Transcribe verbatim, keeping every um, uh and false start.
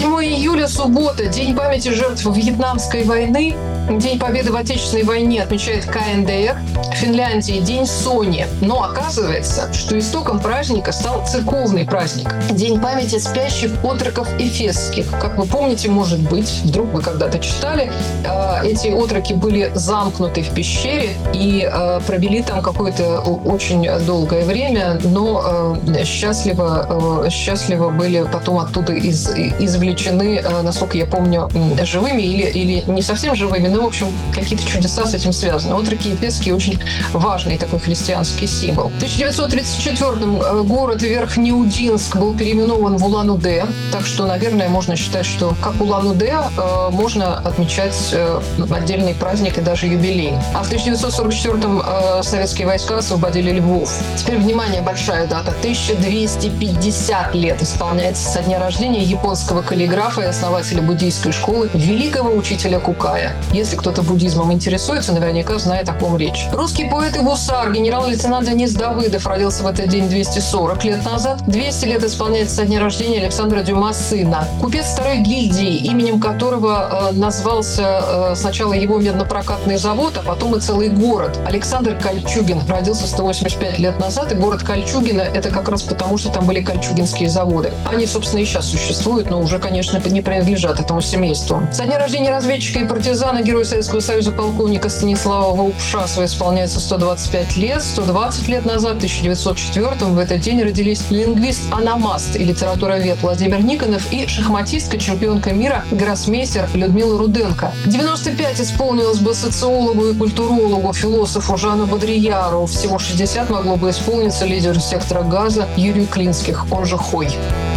седьмого июля, суббота, День памяти жертв Вьетнамской войны. День Победы в Отечественной войне отмечает ка эн дэ эр. В Финляндии День Сони. Но оказывается, что истоком праздника стал церковный праздник. День памяти спящих отроков эфесских. Как вы помните, может быть, вдруг вы когда-то читали, эти отроки были замкнуты в пещере и провели там какое-то очень долгое время, но счастливо, счастливо были потом оттуда из, извлечены, насколько я помню, живыми или, или не совсем живыми, но, в общем, какие-то чудеса с этим связаны. Отроки эфесские очень важный такой христианский символ. В тысяча девятьсот тридцать четвёртом город Верхнеудинск был переименован в Улан-Удэ, так что, наверное, можно считать, что как Улан-Удэ можно отмечать отдельный праздник и даже юбилей. А в тысяча девятьсот сорок четвёртом советские войска освободили Львов. Теперь, внимание, большая дата. тысяча двести пятьдесят лет исполняется со дня рождения японского каллиграфа и основателя буддийской школы, великого учителя Кукая. Если кто-то буддизмом интересуется, наверняка знает, о ком речь. Русский поэт и гусар, генерал-лейтенант Денис Давыдов родился в этот день двести сорок лет назад. двести лет исполняется со дня рождения Александра Дюма, сына. Купец второй гильдии, именем которого э, назвался э, сначала его меднопрокатный завод, а потом и целый город. Александр Кольчугин родился сто восемьдесят пять лет назад, и город Кольчугино – это как раз потому, что там были кольчугинские заводы. Они, собственно, и сейчас существуют, но уже, конечно, не принадлежат этому семейству. Со дня рождения разведчика и партизана, героя Советского Союза полковника Станислава Волпшасова исполняется сто двадцать пять лет. сто двадцать лет назад, в тысяча девятьсот четвёртом, в этот день родились лингвист-аномаст и литературовед Владимир Никонов и шахматистка, чемпионка мира, гроссмейстер Людмила Руденко. девяносто пять исполнилось бы социологу и культурологу, философу Жану Бодрияру. Всего шестьдесят могло бы исполниться лидеру сектора газа Юрию Клинских, он же Хой.